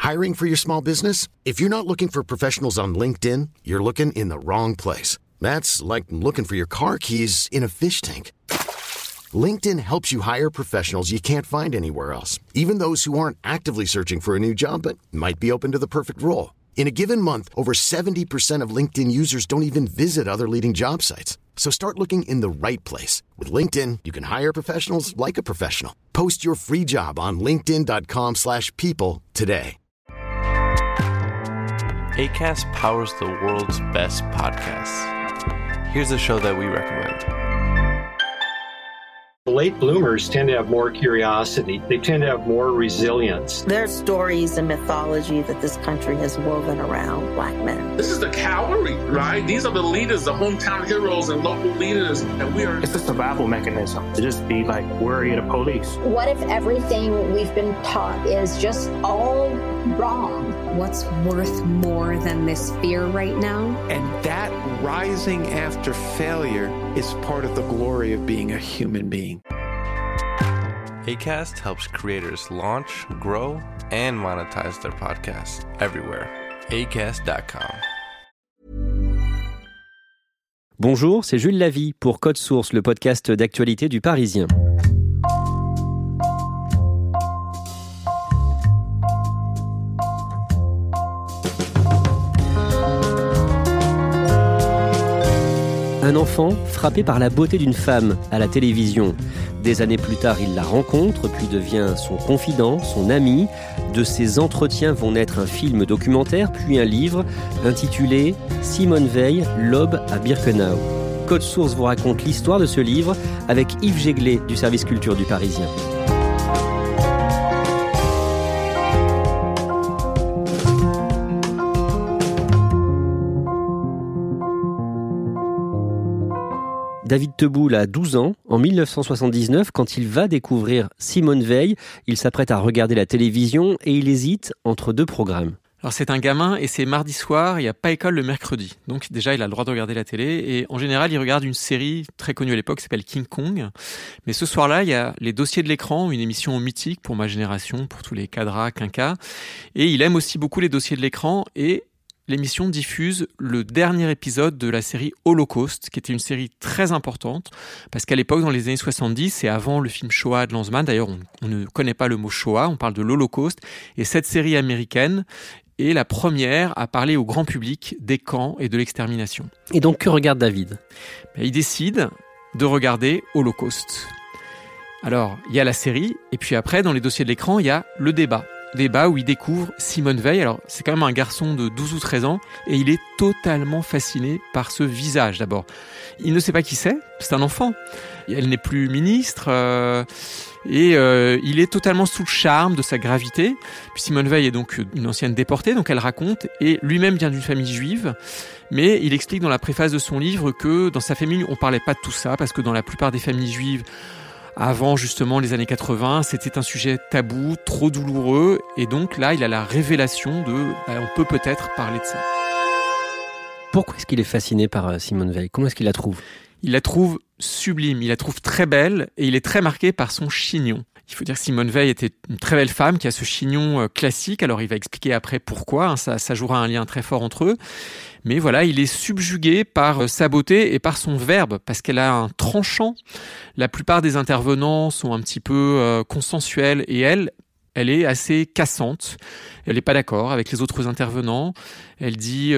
Hiring for your small business? If you're not looking for professionals on LinkedIn, you're looking in the wrong place. That's like looking for your car keys in a fish tank. LinkedIn helps you hire professionals you can't find anywhere else, even those who aren't actively searching for a new job but might be open to the perfect role. In a given month, over 70% of LinkedIn users don't even visit other leading job sites. So start looking in the right place. With LinkedIn, you can hire professionals like a professional. Post your free job on linkedin.com/people today. Acast powers the world's best podcasts. Here's a show that we recommend. Late bloomers tend to have more curiosity. They tend to have more resilience. There's stories and mythology that this country has woven around Black men. This is the cavalry, right? These are the leaders, the hometown heroes and local leaders. And we are... It's a survival mechanism to just be like worry of the police. What if everything we've been taught is just all wrong? What's worth more than this fear right now? And that rising after failure is part of the glory of being a human being. Acast helps creators launch, grow, and monetize their podcasts everywhere. Acast.com. Bonjour, c'est Jules Lavie pour Code Source, le podcast d'actualité du Parisien. Un enfant frappé par la beauté d'une femme à la télévision. Des années plus tard, il la rencontre, puis devient son confident, son ami. De ces entretiens vont naître un film documentaire, puis un livre intitulé « Simone Veil, l'aube à Birkenau ». Code Source vous raconte l'histoire de ce livre avec Yves Jéglet du service culture du Parisien. David Teboul a 12 ans. En 1979, quand il va découvrir Simone Veil, il s'apprête à regarder la télévision et il hésite entre deux programmes. Alors c'est un gamin et c'est mardi soir, il n'y a pas école le mercredi. Donc déjà il a le droit de regarder la télé et en général il regarde une série très connue à l'époque qui s'appelle King Kong. Mais ce soir-là il y a Les Dossiers de l'écran, une émission mythique pour ma génération, pour tous les cadras, quinquas. Et il aime aussi beaucoup Les Dossiers de l'écran et l'émission diffuse le dernier épisode de la série Holocauste, qui était une série très importante, parce qu'à l'époque, dans les années 70, et avant le film Shoah de Lanzmann, d'ailleurs on ne connaît pas le mot Shoah, on parle de l'Holocauste, et cette série américaine est la première à parler au grand public des camps et de l'extermination. Et donc que regarde David ? Il décide de regarder Holocauste. Alors, il y a la série, et puis après, dans les dossiers de l'écran, il y a le débat où il découvre Simone Veil. Alors, c'est quand même un garçon de 12 ou 13 ans et il est totalement fasciné par ce visage d'abord. Il ne sait pas qui c'est un enfant. Elle n'est plus ministre et il est totalement sous le charme de sa gravité. Puis Simone Veil est donc une ancienne déportée, donc elle raconte, et lui-même vient d'une famille juive. Mais il explique dans la préface de son livre que dans sa famille, on parlait pas de tout ça parce que dans la plupart des familles juives, avant justement les années 80, c'était un sujet tabou, trop douloureux, et donc là, il a la révélation on peut peut-être parler de ça. Pourquoi est-ce qu'il est fasciné par Simone Veil ? Comment est-ce qu'il la trouve ? Il la trouve sublime, il la trouve très belle, et il est très marqué par son chignon. Il faut dire que Simone Veil était une très belle femme qui a ce chignon classique. Alors il va expliquer après pourquoi, ça jouera un lien très fort entre eux. Mais voilà, il est subjugué par sa beauté et par son verbe, parce qu'elle a un tranchant. La plupart des intervenants sont un petit peu consensuels, et elle est assez cassante. Elle n'est pas d'accord avec les autres intervenants. Elle dit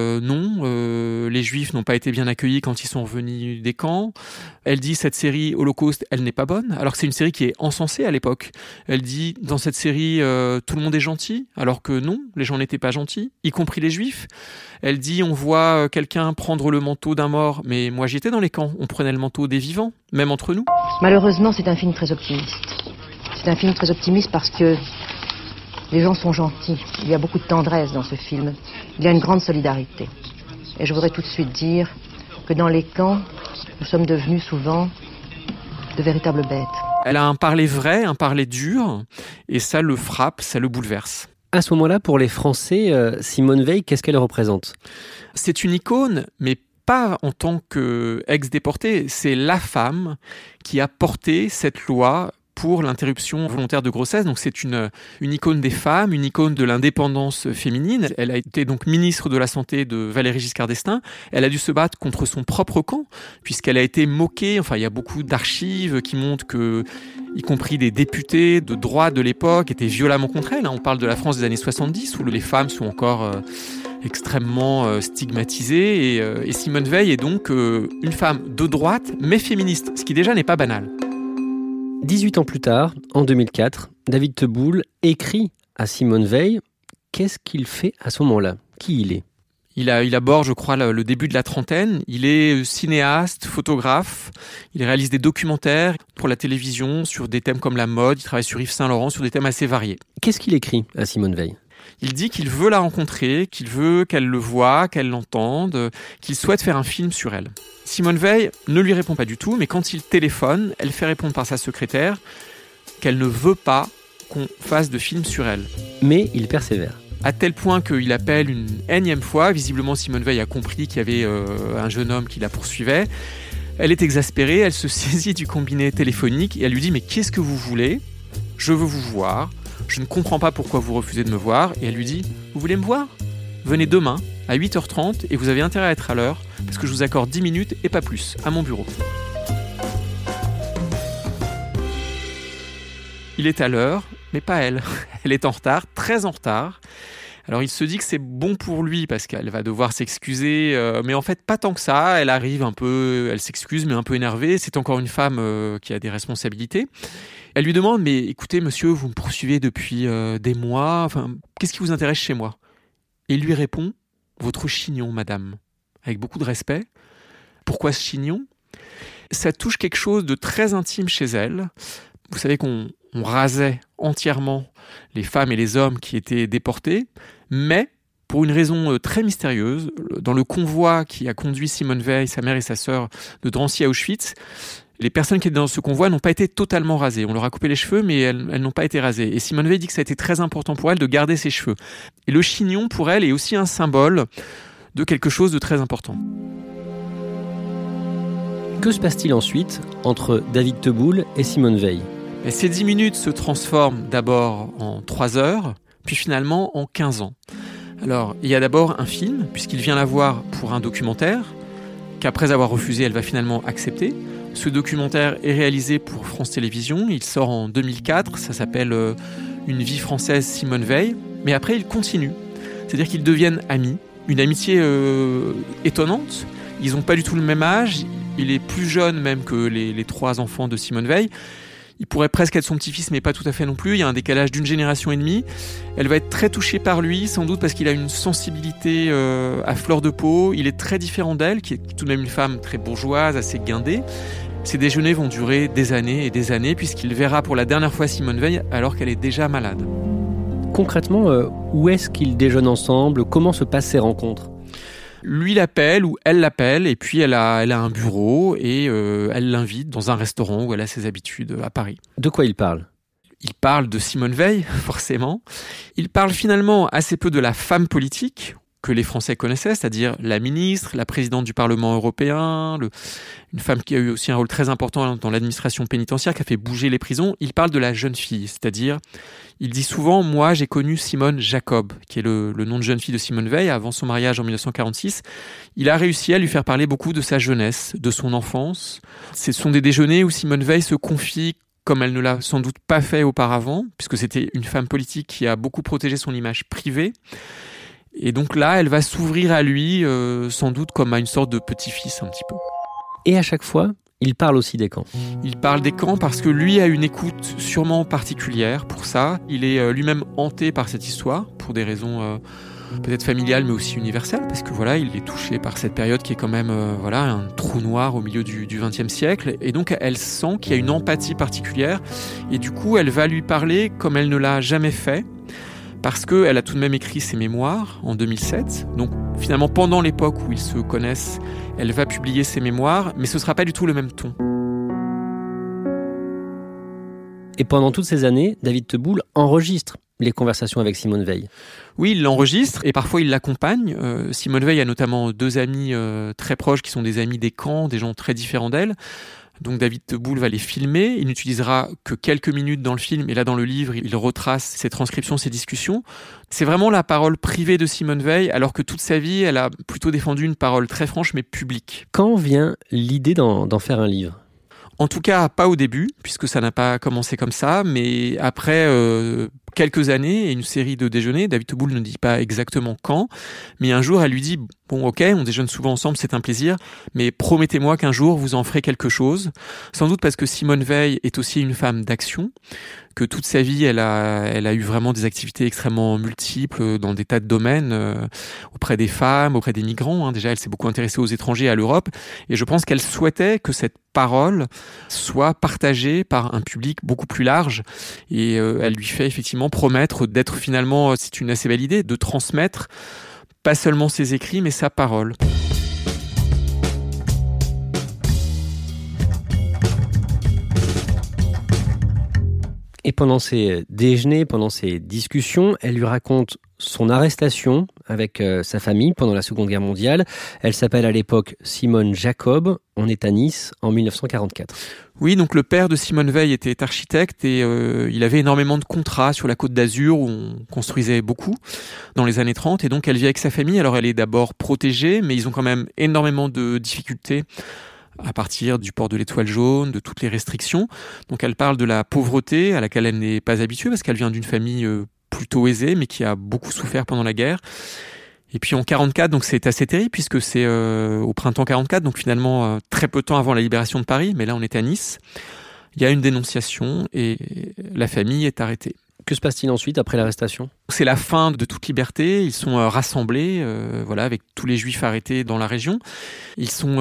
non, les Juifs n'ont pas été bien accueillis quand ils sont revenus des camps. Elle dit cette série Holocauste, elle n'est pas bonne, alors que c'est une série qui est encensée à l'époque. Elle dit dans cette série tout le monde est gentil, alors que non, les gens n'étaient pas gentils, y compris les Juifs. Elle dit on voit quelqu'un prendre le manteau d'un mort, mais moi j'y étais dans les camps, on prenait le manteau des vivants, même entre nous. Malheureusement, c'est un film très optimiste. C'est un film très optimiste parce que les gens sont gentils. Il y a beaucoup de tendresse dans ce film. Il y a une grande solidarité. Et je voudrais tout de suite dire que dans les camps, nous sommes devenus souvent de véritables bêtes. Elle a un parler vrai, un parler dur, et ça le frappe, ça le bouleverse. À ce moment-là, pour les Français, Simone Veil, qu'est-ce qu'elle représente ? C'est une icône, mais pas en tant qu'ex-déportée. C'est la femme qui a porté cette loi pour l'interruption volontaire de grossesse. Donc c'est une icône des femmes, une icône de l'indépendance féminine. Elle a été donc ministre de la Santé de Valéry Giscard d'Estaing. Elle a dû se battre contre son propre camp, puisqu'elle a été moquée. Enfin, il y a beaucoup d'archives qui montrent que, y compris des députés de droite de l'époque, étaient violemment contre elle. On parle de la France des années 70, où les femmes sont encore extrêmement stigmatisée et Simone Veil est donc une femme de droite mais féministe, ce qui déjà n'est pas banal. 18 ans plus tard, en 2004, David Teboul écrit à Simone Veil. Qu'est-ce qu'il fait à ce moment-là ? Qui il est ? Il aborde, je crois, le début de la trentaine. Il est cinéaste, photographe. Il réalise des documentaires pour la télévision sur des thèmes comme la mode. Il travaille sur Yves Saint Laurent, sur des thèmes assez variés. Qu'est-ce qu'il écrit à Simone Veil ? Il dit qu'il veut la rencontrer, qu'il veut qu'elle le voie, qu'elle l'entende, qu'il souhaite faire un film sur elle. Simone Veil ne lui répond pas du tout, mais quand il téléphone, elle fait répondre par sa secrétaire qu'elle ne veut pas qu'on fasse de film sur elle. Mais il persévère. À tel point qu'il appelle une énième fois. Visiblement, Simone Veil a compris qu'il y avait un jeune homme qui la poursuivait. Elle est exaspérée, elle se saisit du combiné téléphonique et elle lui dit « Mais qu'est-ce que vous voulez ? Je veux vous voir. Je ne comprends pas pourquoi vous refusez de me voir. » Et elle lui dit « Vous voulez me voir ? Venez demain à 8h30 et vous avez intérêt à être à l'heure parce que je vous accorde 10 minutes et pas plus à mon bureau. » Il est à l'heure, mais pas elle. Elle est en retard, très en retard. Alors il se dit que c'est bon pour lui parce qu'elle va devoir s'excuser, mais en fait pas tant que ça. Elle arrive un peu, elle s'excuse mais un peu énervée. C'est encore une femme qui a des responsabilités. Elle lui demande « Mais écoutez monsieur, vous me poursuivez depuis des mois, enfin, qu'est-ce qui vous intéresse chez moi ?» Et il lui répond « Votre chignon, madame », avec beaucoup de respect. Pourquoi ce chignon ? Ça touche quelque chose de très intime chez elle. Vous savez qu'on rasait entièrement les femmes et les hommes qui étaient déportés, mais pour une raison très mystérieuse, dans le convoi qui a conduit Simone Veil, sa mère et sa sœur de Drancy à Auschwitz, les personnes qui étaient dans ce convoi n'ont pas été totalement rasées. On leur a coupé les cheveux, mais elles n'ont pas été rasées. Et Simone Veil dit que ça a été très important pour elle de garder ses cheveux. Et le chignon, pour elle, est aussi un symbole de quelque chose de très important. Que se passe-t-il ensuite entre David Teboul et Simone Veil ? Et ces 10 minutes se transforment d'abord en 3 heures, puis finalement en 15 ans. Alors, il y a d'abord un film, puisqu'il vient la voir pour un documentaire, qu'après avoir refusé, elle va finalement accepter. Ce documentaire est réalisé pour France Télévisions, il sort en 2004, ça s'appelle Une vie française Simone Veil, mais après il continue, c'est-à-dire qu'ils deviennent amis, une amitié étonnante, ils n'ont pas du tout le même âge, il est plus jeune même que les 3 enfants de Simone Veil. Il pourrait presque être son petit-fils, mais pas tout à fait non plus. Il y a un décalage d'une génération et demie. Elle va être très touchée par lui, sans doute parce qu'il a une sensibilité à fleur de peau. Il est très différent d'elle, qui est tout de même une femme très bourgeoise, assez guindée. Ces déjeuners vont durer des années et des années, puisqu'il verra pour la dernière fois Simone Veil alors qu'elle est déjà malade. Concrètement, où est-ce qu'ils déjeunent ensemble ? Comment se passent ces rencontres ? Lui l'appelle ou elle l'appelle et puis elle a un bureau et elle l'invite dans un restaurant où elle a ses habitudes à Paris. De quoi il parle ? Il parle de Simone Veil, forcément. Il parle finalement assez peu de la femme politique que les Français connaissaient, c'est-à-dire la ministre, la présidente du Parlement européen, une femme qui a eu aussi un rôle très important dans l'administration pénitentiaire, qui a fait bouger les prisons. Il parle de la jeune fille, c'est-à-dire, il dit souvent « Moi, j'ai connu Simone Jacob », qui est le nom de jeune fille de Simone Veil, avant son mariage en 1946. Il a réussi à lui faire parler beaucoup de sa jeunesse, de son enfance. Ce sont des déjeuners où Simone Veil se confie comme elle ne l'a sans doute pas fait auparavant, puisque c'était une femme politique qui a beaucoup protégé son image privée. Et donc là, elle va s'ouvrir à lui, sans doute comme à une sorte de petit-fils un petit peu. Et à chaque fois, il parle aussi des camps. Il parle des camps parce que lui a une écoute sûrement particulière pour ça. Il est lui-même hanté par cette histoire, pour des raisons peut-être familiales, mais aussi universelles, parce que voilà, il est touché par cette période qui est quand même un trou noir au milieu du XXe siècle. Et donc, elle sent qu'il y a une empathie particulière. Et du coup, elle va lui parler comme elle ne l'a jamais fait, parce qu'elle a tout de même écrit ses mémoires en 2007. Donc finalement, pendant l'époque où ils se connaissent, elle va publier ses mémoires, mais ce ne sera pas du tout le même ton. Et pendant toutes ces années, David Teboul enregistre les conversations avec Simone Veil. Oui, il l'enregistre et parfois il l'accompagne. Simone Veil a notamment 2 amis très proches qui sont des amis des camps, des gens très différents d'elle. Donc David Teboul va les filmer, il n'utilisera que quelques minutes dans le film, et là dans le livre, il retrace ses transcriptions, ses discussions. C'est vraiment la parole privée de Simone Veil, alors que toute sa vie, elle a plutôt défendu une parole très franche, mais publique. Quand vient l'idée d'en faire un livre ? En tout cas, pas au début, puisque ça n'a pas commencé comme ça, mais après quelques années et une série de déjeuners, David Teboul ne dit pas exactement quand, mais un jour, elle lui dit « Bon, ok, on déjeune souvent ensemble, c'est un plaisir, mais promettez-moi qu'un jour, vous en ferez quelque chose. » Sans doute parce que Simone Veil est aussi une femme d'action, que toute sa vie, elle a eu vraiment des activités extrêmement multiples dans des tas de domaines, auprès des femmes, auprès des migrants. Déjà, elle s'est beaucoup intéressée aux étrangers et à l'Europe. Et je pense qu'elle souhaitait que cette parole soit partagée par un public beaucoup plus large. Et elle lui fait effectivement promettre d'être finalement, c'est une assez belle idée, de transmettre pas seulement ses écrits, mais sa parole. Et pendant ces déjeuners, pendant ces discussions, elle lui raconte son arrestation avec sa famille pendant la Seconde Guerre mondiale. Elle s'appelle à l'époque Simone Jacob. On est à Nice en 1944. Oui, donc le père de Simone Veil était architecte et il avait énormément de contrats sur la Côte d'Azur où on construisait beaucoup dans les années 30. Et donc elle vit avec sa famille. Alors elle est d'abord protégée, mais ils ont quand même énormément de difficultés à partir du port de l'étoile jaune, de toutes les restrictions. Donc elle parle de la pauvreté à laquelle elle n'est pas habituée parce qu'elle vient d'une famille plutôt aisée mais qui a beaucoup souffert pendant la guerre. Et puis en 44, donc c'est assez terrible puisque c'est au printemps 44, donc finalement très peu de temps avant la libération de Paris, mais là on est à Nice. Il y a une dénonciation et la famille est arrêtée. Que se passe-t-il ensuite après l'arrestation ? C'est la fin de toute liberté. Ils sont rassemblés, avec tous les Juifs arrêtés dans la région. Ils sont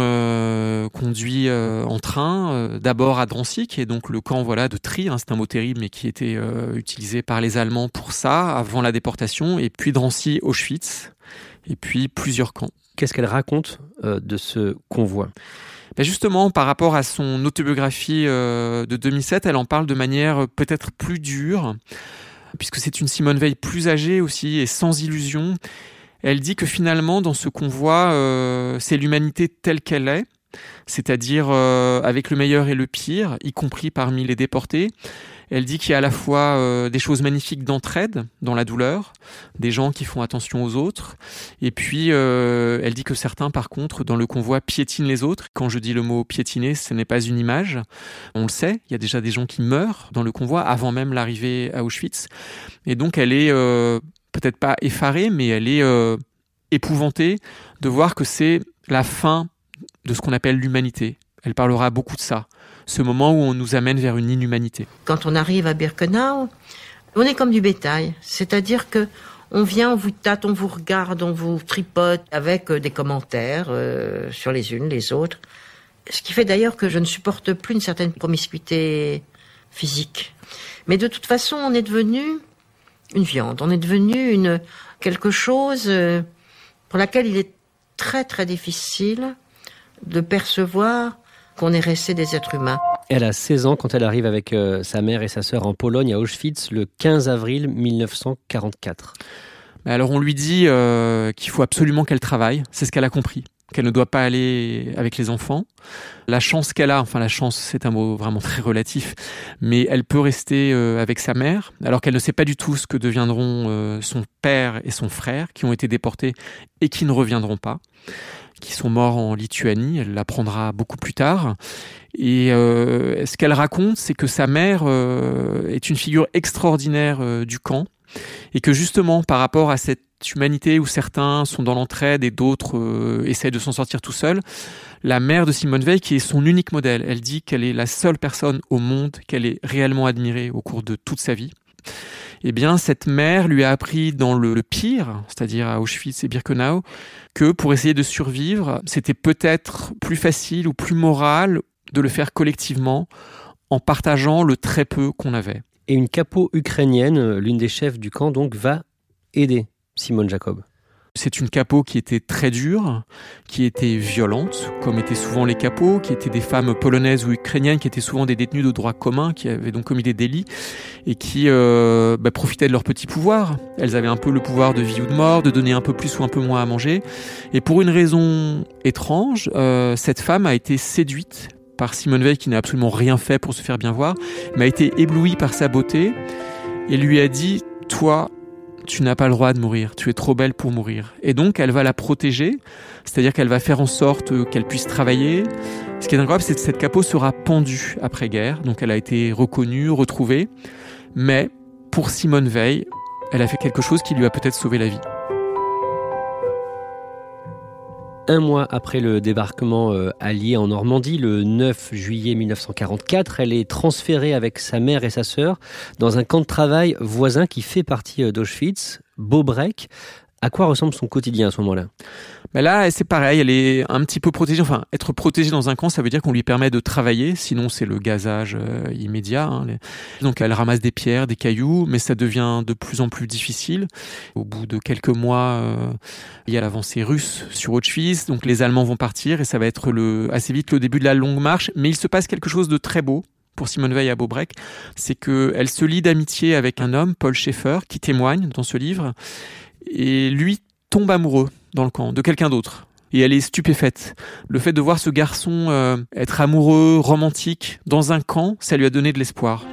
conduits en train, d'abord à Drancy, qui est donc le camp de tri. C'est un mot terrible, mais qui était utilisé par les Allemands pour ça, avant la déportation. Et puis Drancy, Auschwitz, et puis plusieurs camps. Qu'est-ce qu'elle raconte de ce convoi ? Justement, par rapport à son autobiographie de 2007, elle en parle de manière peut-être plus dure, puisque c'est une Simone Veil plus âgée aussi et sans illusion. Elle dit que finalement, dans ce convoi, c'est l'humanité telle qu'elle est, c'est-à-dire avec le meilleur et le pire, y compris parmi les déportés. Elle dit qu'il y a à la fois des choses magnifiques d'entraide dans la douleur, des gens qui font attention aux autres, et puis elle dit que certains, par contre, dans le convoi, piétinent les autres. Quand je dis le mot piétiner, ce n'est pas une image. On le sait, il y a déjà des gens qui meurent dans le convoi avant même l'arrivée à Auschwitz. Et donc elle est peut-être pas effarée, mais elle est épouvantée de voir que c'est la fin de ce qu'on appelle l'humanité. Elle parlera beaucoup de ça. Ce moment où on nous amène vers une inhumanité. Quand on arrive à Birkenau, on est comme du bétail. C'est-à-dire que on vient, on vous tâte, on vous regarde, on vous tripote avec des commentaires sur les unes, les autres. Ce qui fait d'ailleurs que je ne supporte plus une certaine promiscuité physique. Mais de toute façon, on est devenu une viande. On est devenu quelque chose pour laquelle il est très très difficile de percevoir qu'on est resté des êtres humains. Elle a 16 ans quand elle arrive avec sa mère et sa sœur en Pologne, à Auschwitz, le 15 avril 1944. Alors on lui dit qu'il faut absolument qu'elle travaille, c'est ce qu'elle a compris, qu'elle ne doit pas aller avec les enfants. La chance qu'elle a, la chance c'est un mot vraiment très relatif, mais elle peut rester avec sa mère, alors qu'elle ne sait pas du tout ce que deviendront son père et son frère, qui ont été déportés et qui ne reviendront pas, qui sont morts en Lituanie. Elle l'apprendra beaucoup plus tard. Et ce qu'elle raconte, c'est que sa mère est une figure extraordinaire du camp, et que justement, par rapport à cette humanité où certains sont dans l'entraide et d'autres essayent de s'en sortir tout seuls, la mère de Simone Veil, qui est son unique modèle, elle dit qu'elle est la seule personne au monde qu'elle ait réellement admirée au cours de toute sa vie. Eh bien, cette mère lui a appris dans le pire, c'est-à-dire à Auschwitz et Birkenau, que pour essayer de survivre, c'était peut-être plus facile ou plus moral de le faire collectivement en partageant le très peu qu'on avait. Et une capo ukrainienne, l'une des chefs du camp, donc, va aider Simone Jacob. C'est une capo qui était très dure, qui était violente, comme étaient souvent les capos, qui étaient des femmes polonaises ou ukrainiennes, qui étaient souvent des détenues de droit commun, qui avaient donc commis des délits, et qui profitaient de leur petit pouvoir. Elles avaient un peu le pouvoir de vie ou de mort, de donner un peu plus ou un peu moins à manger. Et pour une raison étrange, cette femme a été séduite par Simone Veil, qui n'a absolument rien fait pour se faire bien voir, mais a été ébloui par sa beauté et lui a dit « Toi, tu n'as pas le droit de mourir, tu es trop belle pour mourir ». Et donc, elle va la protéger, c'est-à-dire qu'elle va faire en sorte qu'elle puisse travailler. Ce qui est incroyable, c'est que cette Capot sera pendue après-guerre, donc elle a été reconnue, retrouvée, mais pour Simone Veil, elle a fait quelque chose qui lui a peut-être sauvé la vie. Un mois après le débarquement allié en Normandie, le 9 juillet 1944, elle est transférée avec sa mère et sa sœur dans un camp de travail voisin qui fait partie d'Auschwitz, Bobrek. À quoi ressemble son quotidien à ce moment-là ? Ben là, c'est pareil, elle est un petit peu protégée. Enfin, être protégée dans un camp, ça veut dire qu'on lui permet de travailler, sinon c'est le gazage immédiat. Donc elle ramasse des pierres, des cailloux, mais ça devient de plus en plus difficile. Au bout de quelques mois, il y a l'avancée russe sur Auschwitz, donc les Allemands vont partir et ça va être assez vite le début de la longue marche. Mais il se passe quelque chose de très beau pour Simone Veil à Bobrek, c'est qu'elle se lie d'amitié avec un homme, Paul Schaeffer, qui témoigne dans ce livre. Et lui tombe amoureux dans le camp de quelqu'un d'autre. Et elle est stupéfaite. Le fait de voir ce garçon être amoureux, romantique, dans un camp, ça lui a donné de l'espoir.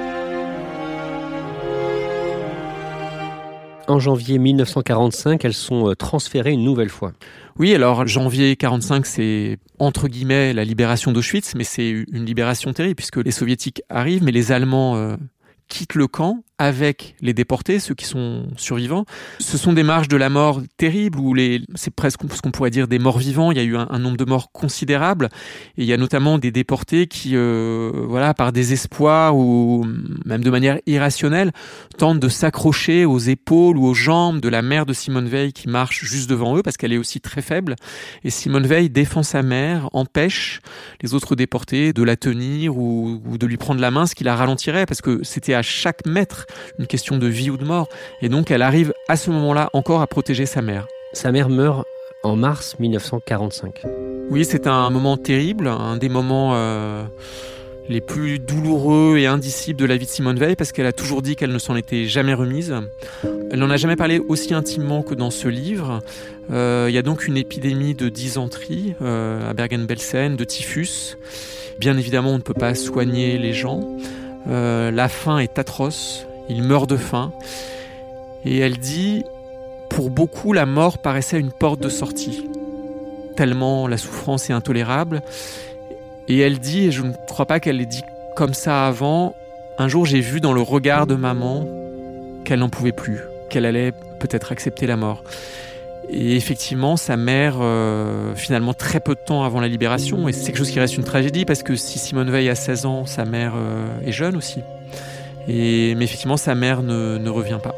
En janvier 1945, elles sont transférées une nouvelle fois. Oui, alors janvier 1945, c'est entre guillemets la libération d'Auschwitz, mais c'est une libération terrible puisque les Soviétiques arrivent, mais les Allemands quittent le camp avec les déportés, ceux qui sont survivants. Ce sont des marches de la mort terribles où c'est presque ce qu'on pourrait dire des morts vivants. Il y a eu un nombre de morts considérable et il y a notamment des déportés qui, par désespoir ou même de manière irrationnelle, tentent de s'accrocher aux épaules ou aux jambes de la mère de Simone Veil qui marche juste devant eux parce qu'elle est aussi très faible. Et Simone Veil défend sa mère, empêche les autres déportés de la tenir ou de lui prendre la main, ce qui la ralentirait parce que c'était à chaque mètre une question de vie ou de mort. Et donc, elle arrive à ce moment-là encore à protéger sa mère. Sa mère meurt en mars 1945. Oui, c'est un moment terrible, un des moments les plus douloureux et indicibles de la vie de Simone Veil, parce qu'elle a toujours dit qu'elle ne s'en était jamais remise. Elle n'en a jamais parlé aussi intimement que dans ce livre. Il y a donc une épidémie de dysenterie à Bergen-Belsen, de typhus. Bien évidemment, on ne peut pas soigner les gens. La faim est atroce. Il meurt de faim. Et elle dit, pour beaucoup, la mort paraissait une porte de sortie. Tellement la souffrance est intolérable. Et elle dit, et je ne crois pas qu'elle l'ait dit comme ça avant, un jour j'ai vu dans le regard de maman qu'elle n'en pouvait plus, qu'elle allait peut-être accepter la mort. Et effectivement, sa mère, finalement très peu de temps avant la libération, et c'est quelque chose qui reste une tragédie, parce que si Simone Veil a 16 ans, sa mère est jeune aussi. Mais effectivement, sa mère ne revient pas.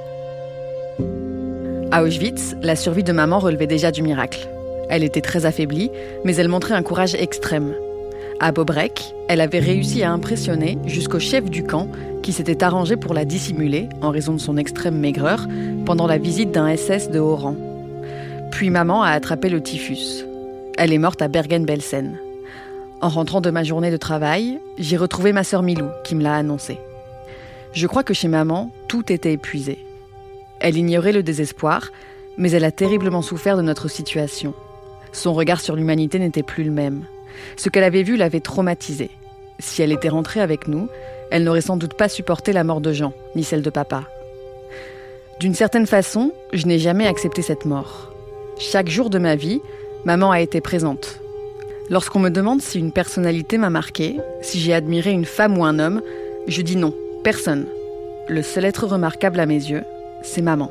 À Auschwitz, la survie de maman relevait déjà du miracle. Elle était très affaiblie, mais elle montrait un courage extrême. À Bobrek, elle avait réussi à impressionner jusqu'au chef du camp qui s'était arrangé pour la dissimuler, en raison de son extrême maigreur, pendant la visite d'un SS de haut rang. Puis maman a attrapé le typhus. Elle est morte à Bergen-Belsen. En rentrant de ma journée de travail, j'ai retrouvé ma sœur Milou qui me l'a annoncé. Je crois que chez maman, tout était épuisé. Elle ignorait le désespoir, mais elle a terriblement souffert de notre situation. Son regard sur l'humanité n'était plus le même. Ce qu'elle avait vu l'avait traumatisée. Si elle était rentrée avec nous, elle n'aurait sans doute pas supporté la mort de Jean, ni celle de papa. D'une certaine façon, je n'ai jamais accepté cette mort. Chaque jour de ma vie, maman a été présente. Lorsqu'on me demande si une personnalité m'a marquée, si j'ai admiré une femme ou un homme, je dis non, personne. Le seul être remarquable à mes yeux, c'est maman.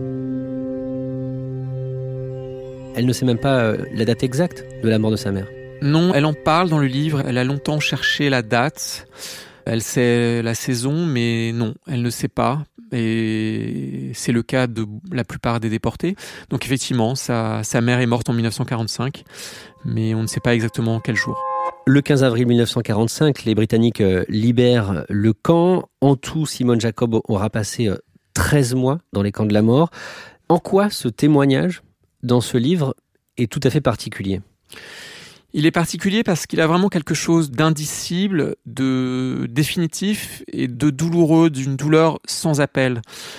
Elle ne sait même pas la date exacte de la mort de sa mère. Non, elle en parle dans le livre, elle a longtemps cherché la date, elle sait la saison, mais non, elle ne sait pas. Et c'est le cas de la plupart des déportés. Donc effectivement, sa mère est morte en 1945, mais on ne sait pas exactement quel jour. Le 15 avril 1945, les Britanniques libèrent le camp. En tout, Simone Jacob aura passé 13 mois dans les camps de la mort. En quoi ce témoignage, dans ce livre, est tout à fait particulier ? Il est particulier parce qu'il a vraiment quelque chose d'indicible, de définitif et de douloureux, d'une douleur sans appel.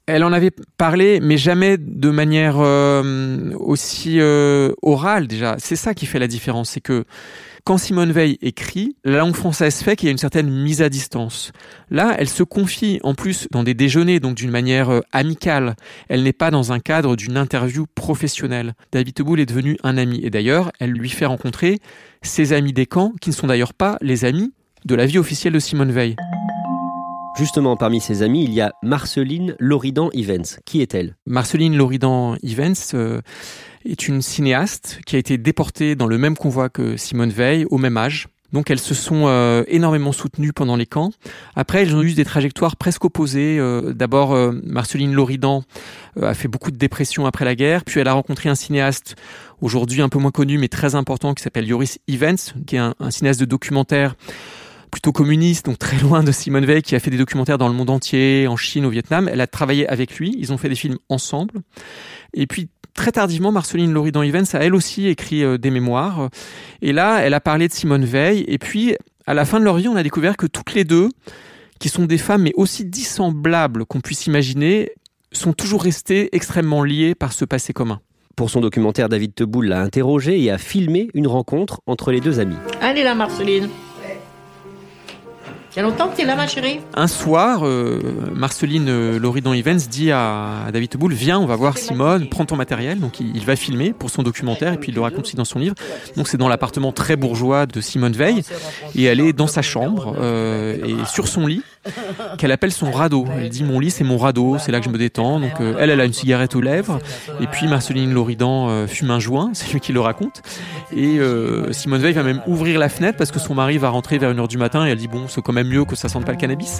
Elle en avait parlé, mais jamais de manière aussi orale déjà. C'est ça qui fait la différence, c'est que quand Simone Veil écrit, la langue française fait qu'il y a une certaine mise à distance. Là, elle se confie en plus dans des déjeuners, donc d'une manière amicale. Elle n'est pas dans un cadre d'une interview professionnelle. David Teboul est devenu un ami. Et d'ailleurs, elle lui fait rencontrer ses amis des camps, qui ne sont d'ailleurs pas les amis de la vie officielle de Simone Veil. Justement, parmi ses amis, il y a Marceline Loridan-Ivens. Qui est-elle ? Marceline Loridan-Ivens est une cinéaste qui a été déportée dans le même convoi que Simone Veil, au même âge. Donc elles se sont énormément soutenues pendant les camps. Après, elles ont eu des trajectoires presque opposées. D'abord, Marceline Loridan a fait beaucoup de dépression après la guerre. Puis elle a rencontré un cinéaste, aujourd'hui un peu moins connu, mais très important, qui s'appelle Joris Ivens, qui est un cinéaste de documentaire plutôt communiste, donc très loin de Simone Veil, qui a fait des documentaires dans le monde entier, en Chine, au Vietnam. Elle a travaillé avec lui, ils ont fait des films ensemble. Et puis, très tardivement, Marceline Loridan-Ivens a elle aussi écrit des mémoires. Et là, elle a parlé de Simone Veil. Et puis, à la fin de leur vie, on a découvert que toutes les deux, qui sont des femmes, mais aussi dissemblables qu'on puisse imaginer, sont toujours restées extrêmement liées par ce passé commun. Pour son documentaire, David Teboul l'a interrogé et a filmé une rencontre entre les deux amies. Allez là, Marceline. Il y a longtemps que tu es là, ma chérie ? Un soir, Marceline Loridan-Ivens dit à David Teboul, viens, on va voir Simone, prends ton matériel. Donc il va filmer pour son documentaire et puis il le raconte aussi dans son livre. Donc c'est dans l'appartement très bourgeois de Simone Veil et elle est dans sa chambre et sur son lit qu'elle appelle son radeau. Elle dit, mon lit c'est mon radeau, c'est là que je me détends. Donc elle a une cigarette aux lèvres et puis Marceline Loridan fume un joint, c'est lui qui le raconte. Et Simone Veil va même ouvrir la fenêtre parce que son mari va rentrer vers 1h du matin et elle dit, bon, c'est quand même mieux que ça sente pas le cannabis.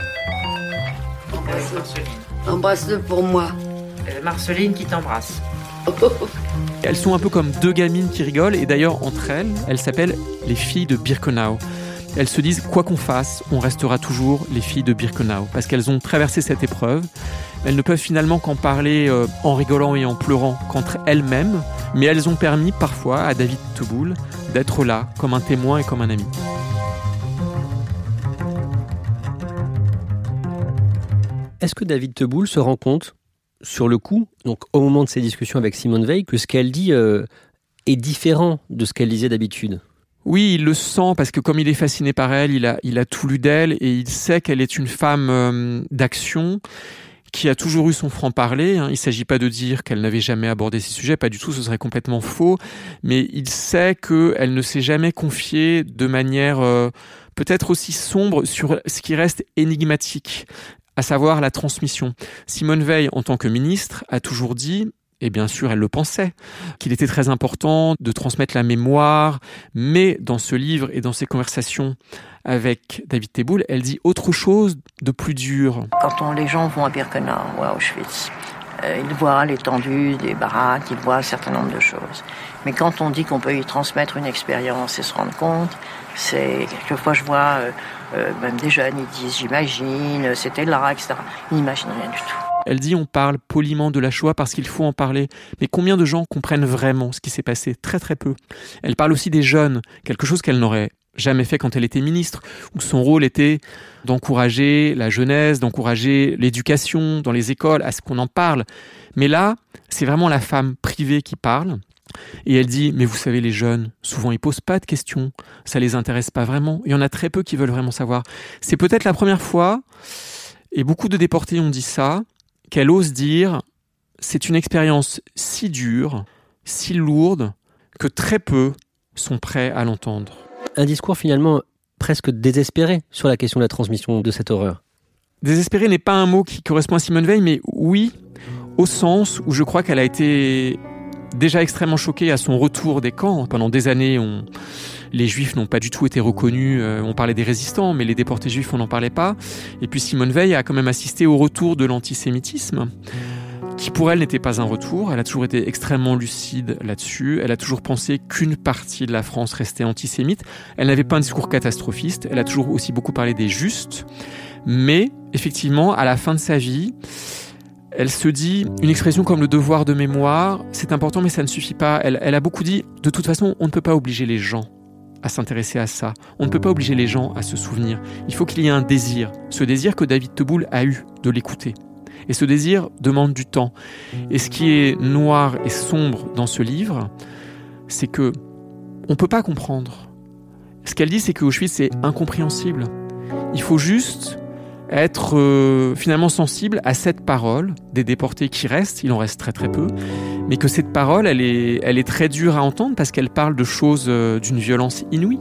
Embrasse-le pour moi. Marceline qui t'embrasse. Elles sont un peu comme deux gamines qui rigolent et d'ailleurs entre elles s'appellent les filles de Birkenau. Elles se disent, quoi qu'on fasse, on restera toujours les filles de Birkenau parce qu'elles ont traversé cette épreuve. Elles ne peuvent finalement qu'en parler en rigolant et en pleurant qu'entre elles-mêmes, mais elles ont permis parfois à David Teboul d'être là comme un témoin et comme un ami. Est-ce que David Teboul se rend compte, sur le coup, donc au moment de ses discussions avec Simone Veil, que ce qu'elle dit est différent de ce qu'elle disait d'habitude ? Oui, il le sent parce que comme il est fasciné par elle, il a tout lu d'elle et il sait qu'elle est une femme d'action qui a toujours eu son franc-parler. Il ne s'agit pas de dire qu'elle n'avait jamais abordé ces sujets, pas du tout, ce serait complètement faux. Mais il sait qu'elle ne s'est jamais confiée de manière peut-être aussi sombre sur ce qui reste énigmatique, à savoir la transmission. Simone Veil, en tant que ministre, a toujours dit, et bien sûr elle le pensait, qu'il était très important de transmettre la mémoire, mais dans ce livre et dans ses conversations avec David Teboul, elle dit autre chose de plus dur. Quand les gens vont à Birkenau ou à Auschwitz, ils voient l'étendue des baraques, ils voient un certain nombre de choses. Mais quand on dit qu'on peut y transmettre une expérience et se rendre compte, c'est quelquefois je vois même des jeunes, ils disent j'imagine, c'était là, etc. Ils n'imaginent rien du tout. Elle dit on parle poliment de la Shoah parce qu'il faut en parler. Mais combien de gens comprennent vraiment ce qui s'est passé ? Très très peu. Elle parle aussi des jeunes, quelque chose qu'elle n'aurait jamais fait quand elle était ministre, où son rôle était d'encourager la jeunesse, d'encourager l'éducation dans les écoles, à ce qu'on en parle. Mais là, c'est vraiment la femme privée qui parle. Et elle dit, mais vous savez, les jeunes, souvent ils posent pas de questions, ça les intéresse pas vraiment. Il y en a très peu qui veulent vraiment savoir. C'est peut-être la première fois, et beaucoup de déportés ont dit ça, qu'elle ose dire, c'est une expérience si dure, si lourde, que très peu sont prêts à l'entendre. Un discours finalement presque désespéré sur la question de la transmission de cette horreur. Désespéré n'est pas un mot qui correspond à Simone Veil, mais oui, au sens où je crois qu'elle a été déjà extrêmement choquée à son retour des camps. Pendant des années, les Juifs n'ont pas du tout été reconnus. On parlait des résistants, mais les déportés juifs, on n'en parlait pas. Et puis Simone Veil a quand même assisté au retour de l'antisémitisme, qui pour elle n'était pas un retour. Elle a toujours été extrêmement lucide là-dessus. Elle a toujours pensé qu'une partie de la France restait antisémite. Elle n'avait pas un discours catastrophiste. Elle a toujours aussi beaucoup parlé des justes. Mais effectivement, à la fin de sa vie, elle se dit, une expression comme le devoir de mémoire, c'est important mais ça ne suffit pas. Elle a beaucoup dit, de toute façon, on ne peut pas obliger les gens à s'intéresser à ça. On ne peut pas obliger les gens à se souvenir. Il faut qu'il y ait un désir. Ce désir que David Teboul a eu de l'écouter. Et ce désir demande du temps. Et ce qui est noir et sombre dans ce livre, c'est que on ne peut pas comprendre. Ce qu'elle dit, c'est qu'Auschwitz est incompréhensible. Il faut juste être finalement sensible à cette parole des déportés qui restent, il en reste très très peu, mais que cette parole, elle est très dure à entendre parce qu'elle parle de choses d'une violence inouïe.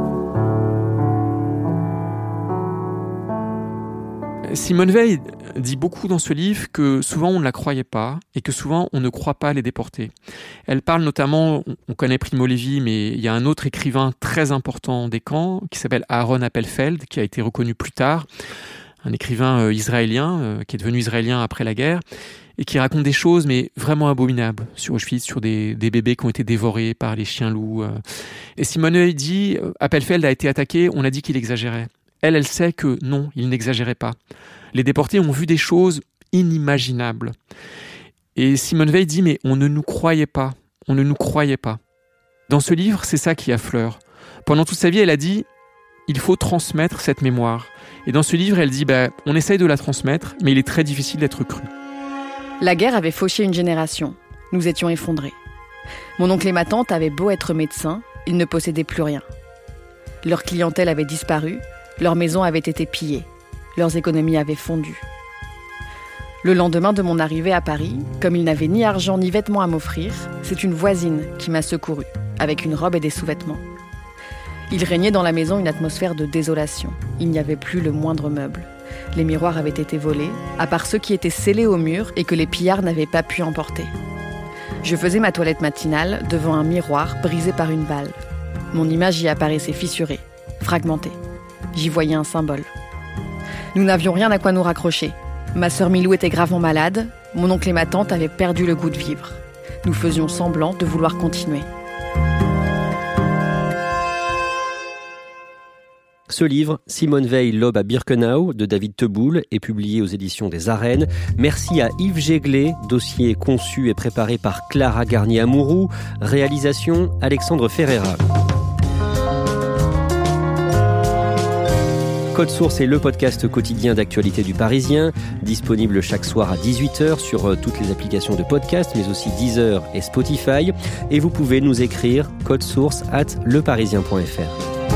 Simone Veil dit beaucoup dans ce livre que souvent on ne la croyait pas et que souvent on ne croit pas les déportés. Elle parle notamment, on connaît Primo Levi, mais il y a un autre écrivain très important des camps qui s'appelle Aaron Appelfeld, qui a été reconnu plus tard, un écrivain israélien qui est devenu israélien après la guerre et qui raconte des choses mais vraiment abominables sur Auschwitz, sur des bébés qui ont été dévorés par les chiens-loups. Et Simone Veil dit, Appelfeld a été attaqué, on a dit qu'il exagérait. Elle sait que non, il n'exagérait pas. Les déportés ont vu des choses inimaginables. Et Simone Veil dit, mais on ne nous croyait pas. On ne nous croyait pas. Dans ce livre, c'est ça qui affleure. Pendant toute sa vie, elle a dit, il faut transmettre cette mémoire. Et dans ce livre, elle dit, on essaye de la transmettre, mais il est très difficile d'être cru. La guerre avait fauché une génération. Nous étions effondrés. Mon oncle et ma tante avaient beau être médecins, ils ne possédaient plus rien. Leur clientèle avait disparu, leurs maisons avaient été pillées, leurs économies avaient fondu. Le lendemain de mon arrivée à Paris, comme il n'avait ni argent ni vêtements à m'offrir, c'est une voisine qui m'a secourue, avec une robe et des sous-vêtements. Il régnait dans la maison une atmosphère de désolation. Il n'y avait plus le moindre meuble. Les miroirs avaient été volés, à part ceux qui étaient scellés au mur et que les pillards n'avaient pas pu emporter. Je faisais ma toilette matinale devant un miroir brisé par une balle. Mon image y apparaissait fissurée, fragmentée. J'y voyais un symbole. Nous n'avions rien à quoi nous raccrocher. Ma sœur Milou était gravement malade, mon oncle et ma tante avaient perdu le goût de vivre. Nous faisions semblant de vouloir continuer. Ce livre, Simone Veil, l'aube à Birkenau, de David Teboul, est publié aux éditions des Arènes. Merci à Yves Jéglet, dossier conçu et préparé par Clara Garnier-Amouroux, réalisation Alexandre Ferreira. Code Source est le podcast quotidien d'actualité du Parisien, disponible chaque soir à 18h sur toutes les applications de podcast, mais aussi Deezer et Spotify. Et vous pouvez nous écrire codesource@leparisien.fr.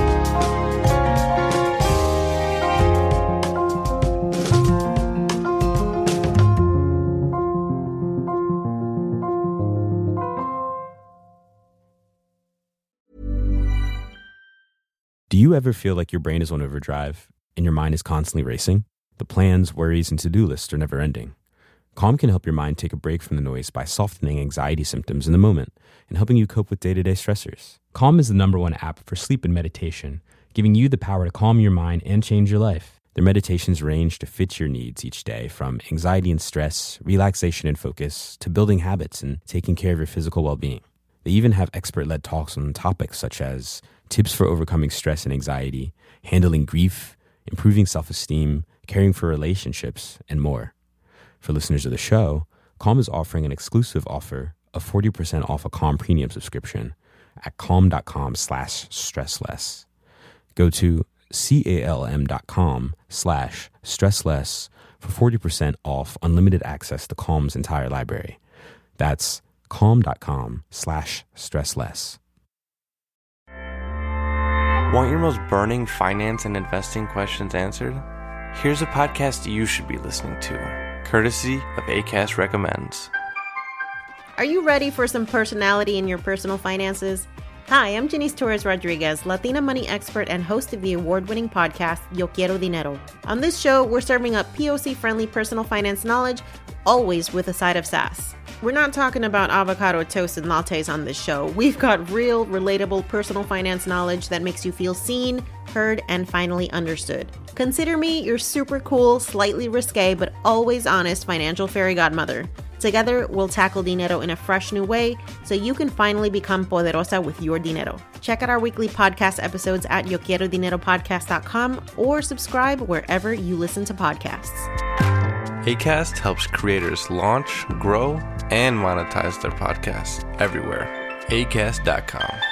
Do you ever feel like your brain is on overdrive and your mind is constantly racing? The plans, worries, and to-do lists are never ending. Calm can help your mind take a break from the noise by softening anxiety symptoms in the moment and helping you cope with day-to-day stressors. Calm is the #1 app for sleep and meditation, giving you the power to calm your mind and change your life. Their meditations range to fit your needs each day, from anxiety and stress, relaxation and focus, to building habits and taking care of your physical well-being. They even have expert-led talks on topics such as tips for overcoming stress and anxiety, handling grief, improving self-esteem, caring for relationships, and more. For listeners of the show, Calm is offering an exclusive offer of 40% off a Calm premium subscription at calm.com/stressless. Go to calm.com/stressless for 40% off unlimited access to Calm's entire library. That's calm.com/stressless. Want your most burning finance and investing questions answered? Here's a podcast you should be listening to, courtesy of Acast Recommends. Are you ready for some personality in your personal finances? Hi, I'm Janice Torres Rodriguez, Latina money expert and host of the award-winning podcast, Yo Quiero Dinero. On this show, we're serving up POC-friendly personal finance knowledge, always with a side of sass. We're not talking about avocado toast and lattes on this show. We've got real, relatable personal finance knowledge that makes you feel seen, heard, and finally understood. Consider me your super cool, slightly risque, but always honest financial fairy godmother. Together, we'll tackle dinero in a fresh new way so you can finally become poderosa with your dinero. Check out our weekly podcast episodes at yoquierodineropodcast.com or subscribe wherever you listen to podcasts. Acast helps creators launch, grow, and monetize their podcasts everywhere. Acast.com.